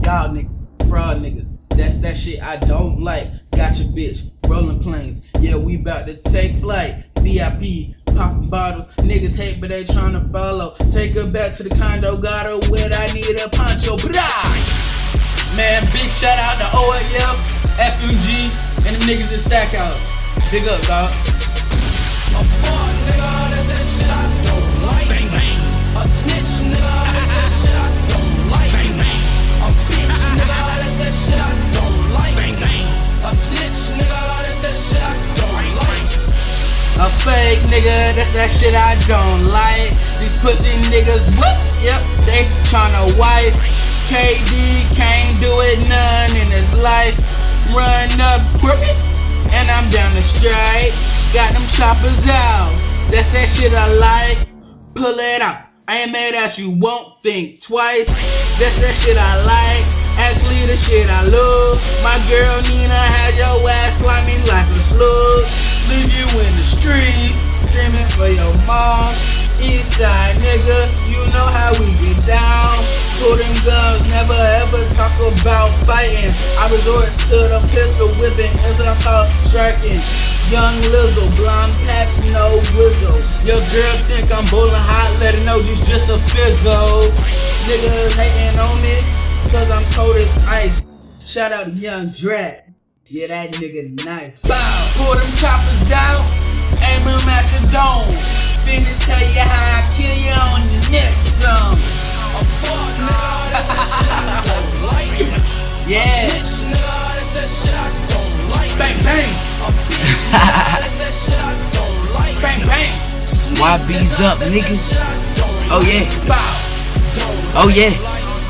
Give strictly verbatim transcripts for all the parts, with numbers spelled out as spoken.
y'all niggas, fraud niggas. That's that shit I don't like. Got your bitch, rolling planes. Yeah, we bout to take flight. V I P, popping bottles. Niggas hate, but they tryna follow. Take her back to the condo, got her wet. I need a poncho. Blah! Man, big shout out to O A F, F U G, and the niggas in Stackhouse. Big up, dog. A fraud nigga, that's that shit I don't like. Bang bang. A snitch nigga, that's that shit I don't like. Bang bang. A bitch nigga, that's that shit I don't like. Bang bang. A snitch nigga, that's that shit I don't like. A fake nigga, that's that shit I don't like. These pussy niggas, whoop, yep, they tryna wife. K D can't do it none in his life. Run up crooked, and I'm down the straight. Got them choppers out, that's that shit I like. Pull it out, I ain't mad at you, won't think twice. That's that shit I like, actually the shit I love. My girl Nina had your ass slimy like a slug. Leave you in the streets, screaming for your mom. Eastside nigga, you know how we get down. Pull them guns, never ever talk about fighting. I resort to the pistol whipping, that's what I call striking. Young Lizzo, blonde patch, no whizzle. Your girl think I'm bowling hot, let her know this just a fizzle. Niggas hating on me, cause I'm cold as ice. Shout out to Young Drat, yeah that nigga nice. Bow, pull them choppers out, aim them at your dome. Finna tell you how I kill you on the next song. A fraud nigga, that's that shit I don't like. Yeah. A snitch nigga, that's that shit I don't like. Bang bang. A bitch nigga, that's that shit I don't like. Bang bang. Y B's up, nigga. Oh yeah. Bow. Oh yeah.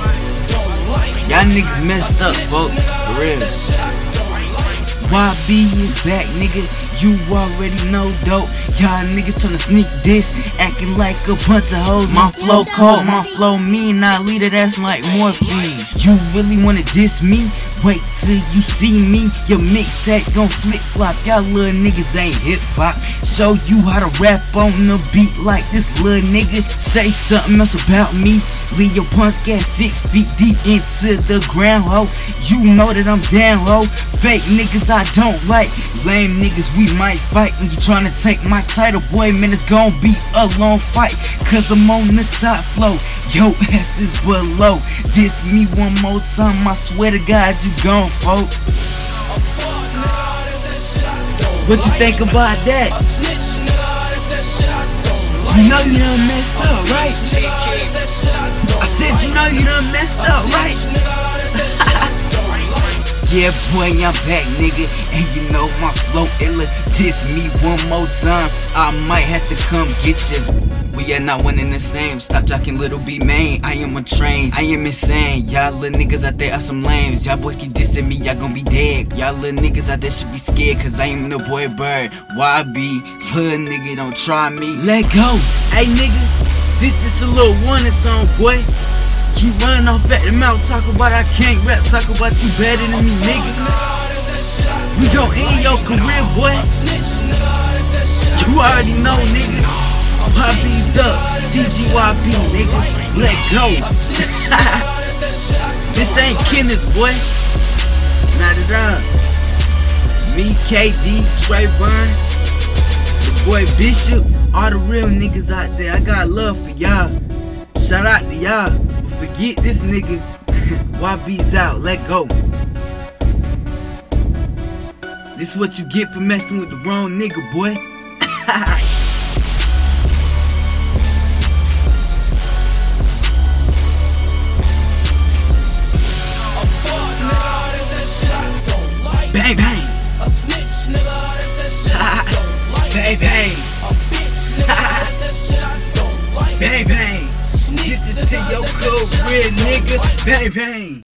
Y'all niggas messed up, folks. For real. Y B is back, nigga. You already know, dope. Y'all niggas tryna sneak this, acting like a bunch of hoes. My flow cold, my flow mean. I lead it ass like morphine. You really wanna diss me? Wait till you see me. Your mixtape gon' flip flop. Y'all little niggas ain't hip hop. Show you how to rap on the beat like this little nigga. Say something else about me. Leave your punk ass six feet deep into the ground, ho. You know that I'm down, ho. Fake niggas I don't like. Lame niggas we might fight. When you tryna take my title, boy, man, it's gon' be a long fight. Cause I'm on the top flow. Yo ass is below. Diss me one more time, I swear to God you gone, folk. What you think about that? You know you done messed up, right? I said you know you done messed up, right? Yeah, boy, I'm back, nigga. And you know my flow illa. Diss me one more time, I might have to come get you. We are not one and the same. Stop jocking, little B man. I am untrained, I am insane. Y'all little niggas out there are some lames. Y'all boys keep dissing me, y'all gon' be dead. Y'all little niggas out there should be scared, cause I am the boy bird. Y B, little nigga, don't try me. Let go. Hey nigga, this just a little warning song, boy. Keep running off at the mouth, talk about I can't rap, talk about you better than me, nigga. We gon' end your career, boy. You already know, nigga. Y B's up, T G Y B, nigga. Let go. This ain't Kenneth, boy. Not at all. Me, K D, Trayvon, the boy Bishop, all the real niggas out there. I got love for y'all. Shout out to y'all. Forget this nigga. Y B's out, let go. This what you get for messing with the wrong nigga, boy. Bang bang. Bang bang. Bang bang. This is to your career, nigga. Bang bang.